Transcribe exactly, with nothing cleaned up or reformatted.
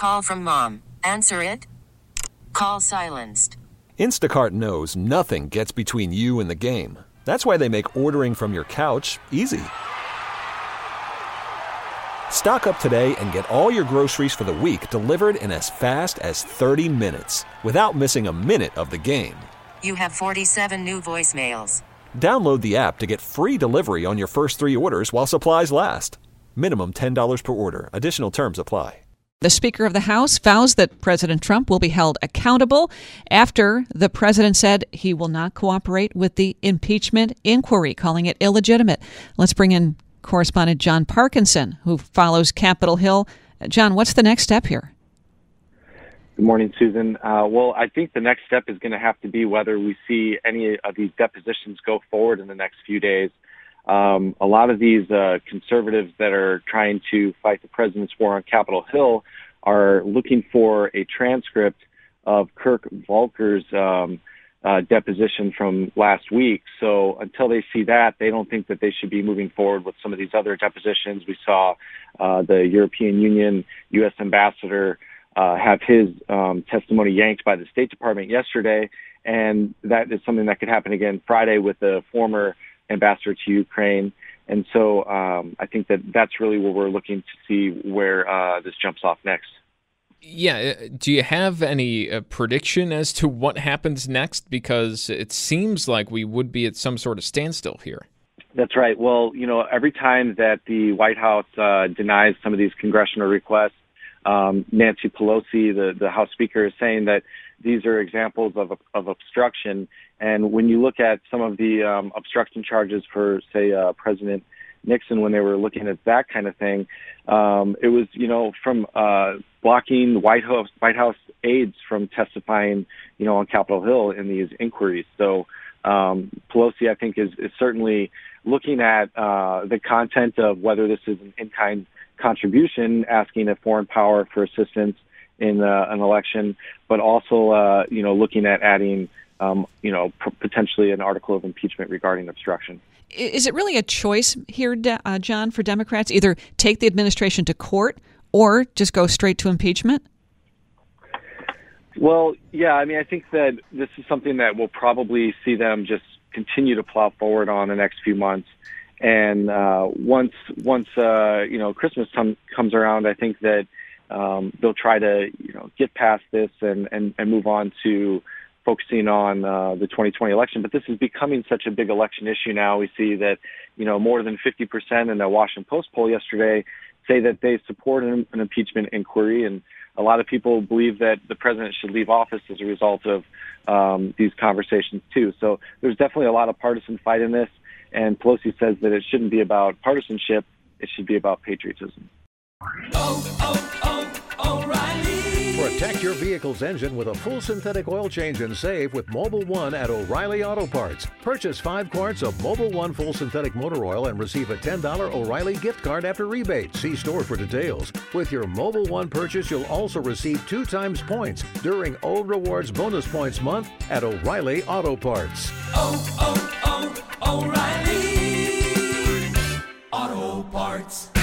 call from mom. Answer it. Call silenced. Instacart knows nothing gets between you and the game. That's why they make ordering from your couch easy. Stock up today and get all your groceries for the week delivered in as fast as thirty minutes without missing a minute of the game. You have forty-seven new voicemails. Download the app to get free delivery on your first three orders while supplies last. Minimum ten dollars per order. Additional terms apply. The Speaker of the House vows that President Trump will be held accountable after the president said he will not cooperate with the impeachment inquiry, calling it illegitimate. Let's bring in correspondent John Parkinson, who follows Capitol Hill. John, what's the next step here? Good morning, Susan. Uh, well, I think the next step is going to have to be whether we see any of these depositions go forward in the next few days. Um, a lot of these uh, conservatives that are trying to fight the president's war on Capitol Hill are looking for a transcript of Kirk Volker's um, uh, deposition from last week. So until they see that, they don't think that they should be moving forward with some of these other depositions. We saw uh, the European Union U S ambassador uh, have his um, testimony yanked by the State Department yesterday, and that is something that could happen again Friday with the former ambassador to Ukraine. And so um, I think that that's really where we're looking to see where uh, this jumps off next. Yeah. Do you have any uh, prediction as to what happens next? Because it seems like we would be at some sort of standstill here. That's right. Well, you know, every time that the White House uh, denies some of these congressional requests, um, Nancy Pelosi, the, the House Speaker, is saying that these are examples of, of obstruction. And when you look at some of the um, obstruction charges for, say, uh, President Nixon, when they were looking at that kind of thing, um, it was, you know, from uh, blocking White House White House aides from testifying, you know, on Capitol Hill in these inquiries. So um, Pelosi, I think, is, is certainly looking at uh, the content of whether this is an in-kind contribution, asking a foreign power for assistance in uh, an election, but also, uh, you know, looking at adding, um, you know, p- potentially an article of impeachment regarding obstruction. Is it really a choice here, uh, John, for Democrats? Either take the administration to court or just go straight to impeachment? Well, yeah, I mean, I think that this is something that we'll probably see them just continue to plow forward on the next few months. And uh, once, once uh, you know, Christmas com- comes around, I think that Um, they'll try to, you know, get past this and, and, and move on to focusing on uh, the twenty twenty election. But this is becoming such a big election issue now. We see that, you know, more than fifty percent in the Washington Post poll yesterday say that they support an, an impeachment inquiry. And a lot of people believe that the president should leave office as a result of um, these conversations, too. So there's definitely a lot of partisan fight in this. And Pelosi says that it shouldn't be about partisanship. It should be about patriotism. Oh, oh, oh, O'Reilly. Protect your vehicle's engine with a full synthetic oil change and save with Mobil one at O'Reilly Auto Parts. Purchase five quarts of Mobil one full synthetic motor oil and receive a ten dollars O'Reilly gift card after rebate. See store for details. With your Mobil one purchase, you'll also receive two times points during O Rewards Bonus Points Month at O'Reilly Auto Parts. Oh, oh, oh, O'Reilly Auto Parts.